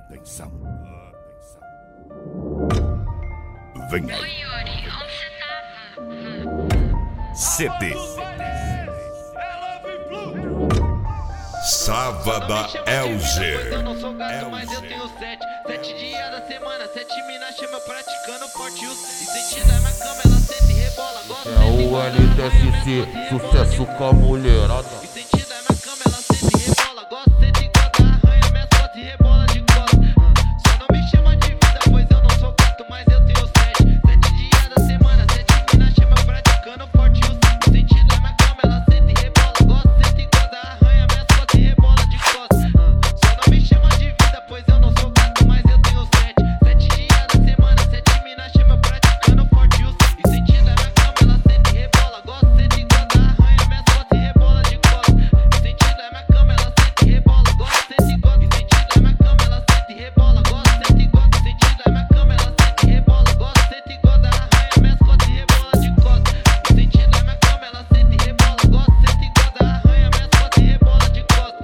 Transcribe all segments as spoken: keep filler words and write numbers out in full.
Atenção. Atenção. Venha. Oi, Yuri, onde você tava? C D. Sávada Elger. Eu não sou gato, mas eu tenho sete. Sete dias da semana, sete minas chama praticando forte. E sentindo a minha cama, ela sente e rebola. Gosta É o L T S C, sucesso com a mulherada. E sentindo a minha cama, ela sente e rebola. Gosta, sente enquanto arranha minhas costas e rebola de costas. Só não me chama de vida, pois eu não sou gato, mas eu tenho sete. Sete dias da semana, sete minas chama praticando forte. E sentindo a minha cama, ela sente e rebola. Gosta, sente enquanto arranha minhas costas e rebola de costas. Só não me chama de vida, pois eu não sou gato, mas eu tenho sete. Sete dias da semana, sete minas chama praticando forte. E sentindo a minha cama, ela sente e rebola. Gosta, sente enquanto arranha minhas costas e rebola de costas. Sentindo a minha cama, ela sente e rebola. Gosta, sente enquanto. Sentindo a minha cama, ela sente e rebola. Gosta, sente enquanto. Sentindo a minha cama, ela sente e rebola. Gosta, sente enquanto arranha minhas costas e rebola de costas. Sentindo a minha cama, ela sente e rebola. Gosta, sente enquanto arranha minhas costas e rebola de costas.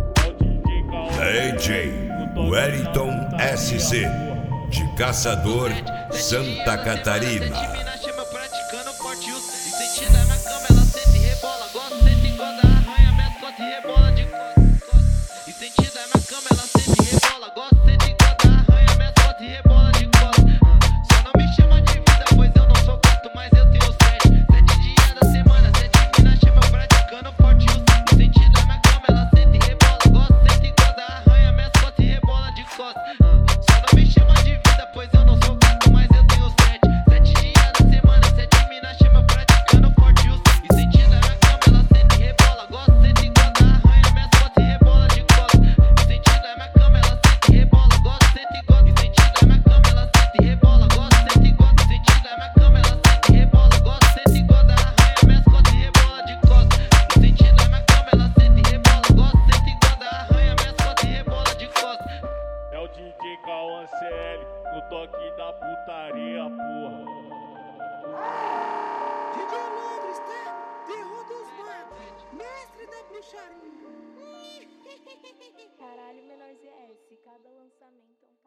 D J Wellington S C, de Caçador, Santa Catarina. Sete minas chama praticando forte. E sentindo a minha cama, ela sente e rebola. Gosta, sente enquanto arranha minhas costas e rebola de costas. E sentindo a minha cama, ela sente e rebola. Gosta, sente enquanto arranha minhas costas e rebola de costas. Só não me chama de vida, pois eu não sou gato, mas eu tenho sete. Sete dias da semana, sete minas chama praticando forte. E sentindo a minha cama, ela sente e rebola. Gosta, sente enquanto arranha minhas costas e rebola de costas. Só não me chama de vida, pois eu não sou gato, mas eu tenho sete. Sete dias da semana, sete minas chama praticando forte. E sentindo a minha cama, ela sente e rebola. Gosta, sente enquanto arranha minhas costas e rebola de costas. E sentindo a minha cama, ela sente e rebola. Gosta, sente enquanto. E sentindo a minha cama, ela sente e rebola. Gosta, sente enquanto. Sentindo a minha cama, ela sente e rebola. Gosta, sente enquanto arranha minhas costas e rebola de costas. E sentindo a minha cama, ela sente e rebola. Gosta, sente enquanto arranha minhas costas e rebola de costas. É o D J Cauã C L, no toque da putaria, porra. D J Londres, tá? Terror dos matos, mestre da bruxaria. Caralho, menor Z S, cada lançamento é um